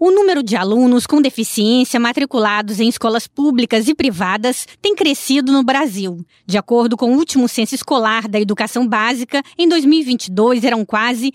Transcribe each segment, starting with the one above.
O número de alunos com deficiência matriculados em escolas públicas e privadas tem crescido no Brasil. De acordo com o último censo escolar da educação básica, em 2022 eram quase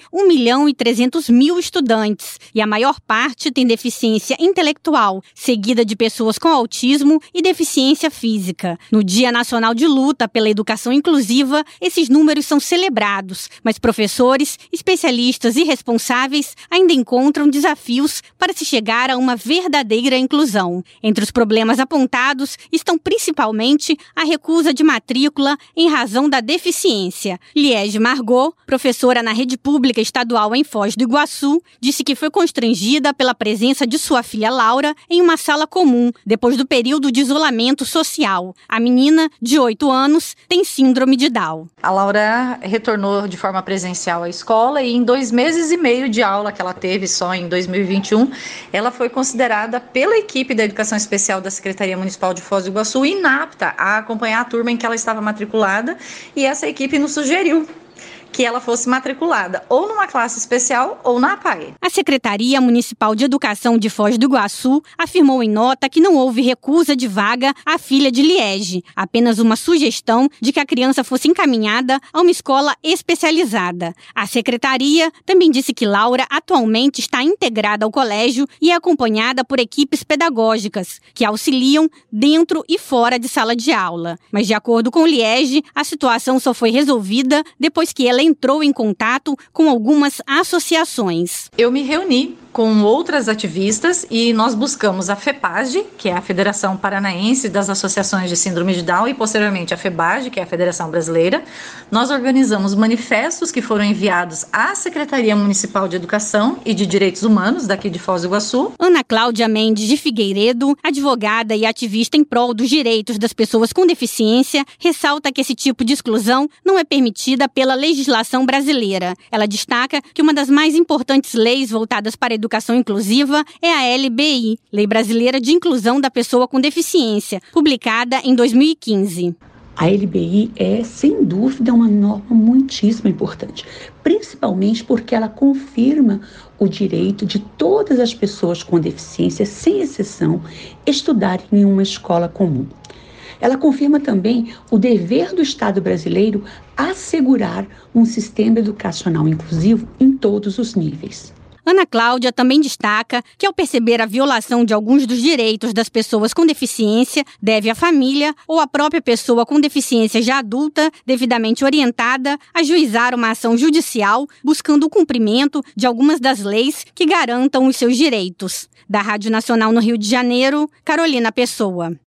1.300.000 estudantes e a maior parte tem deficiência intelectual, seguida de pessoas com autismo e deficiência física. No Dia Nacional de Luta pela Educação Inclusiva, esses números são celebrados, mas professores, especialistas e responsáveis ainda encontram desafios para se chegar a uma verdadeira inclusão. Entre os problemas apontados estão principalmente a recusa de matrícula em razão da deficiência. Liege Margot, professora na rede pública estadual em Foz do Iguaçu, disse que foi constrangida pela presença de sua filha Laura em uma sala comum, depois do período de isolamento social. A menina, de 8 anos, tem síndrome de Down. A Laura retornou de forma presencial à escola e em 2 meses e meio de aula que ela teve só em 2021, ela foi considerada pela equipe da Educação Especial da Secretaria Municipal de Foz do Iguaçu inapta a acompanhar a turma em que ela estava matriculada, e essa equipe nos sugeriu que ela fosse matriculada ou numa classe especial ou na APAE. A Secretaria Municipal de Educação de Foz do Iguaçu afirmou em nota que não houve recusa de vaga à filha de Liege, apenas uma sugestão de que a criança fosse encaminhada a uma escola especializada. A Secretaria também disse que Laura atualmente está integrada ao colégio e é acompanhada por equipes pedagógicas, que auxiliam dentro e fora de sala de aula. Mas, de acordo com Liege, a situação só foi resolvida depois que ela entrou em contato com algumas associações. Eu me reuni com outras ativistas e nós buscamos a FEPAGE, que é a Federação Paranaense das Associações de Síndrome de Down, e posteriormente a FEBAGE, que é a Federação Brasileira. Nós organizamos manifestos que foram enviados à Secretaria Municipal de Educação e de Direitos Humanos, daqui de Foz do Iguaçu. Ana Cláudia Mendes de Figueiredo, advogada e ativista em prol dos direitos das pessoas com deficiência, ressalta que esse tipo de exclusão não é permitida pela legislação brasileira. Ela destaca que uma das mais importantes leis voltadas para a educação inclusiva é a LBI, Lei Brasileira de Inclusão da Pessoa com Deficiência, publicada em 2015. A LBI é, sem dúvida, uma norma muitíssimo importante, principalmente porque ela confirma o direito de todas as pessoas com deficiência, sem exceção, estudarem em uma escola comum. Ela confirma também o dever do Estado brasileiro assegurar um sistema educacional inclusivo em todos os níveis. Ana Cláudia também destaca que, ao perceber a violação de alguns dos direitos das pessoas com deficiência, deve a família ou a própria pessoa com deficiência já adulta, devidamente orientada, ajuizar uma ação judicial buscando o cumprimento de algumas das leis que garantam os seus direitos. Da Rádio Nacional no Rio de Janeiro, Carolina Pessoa.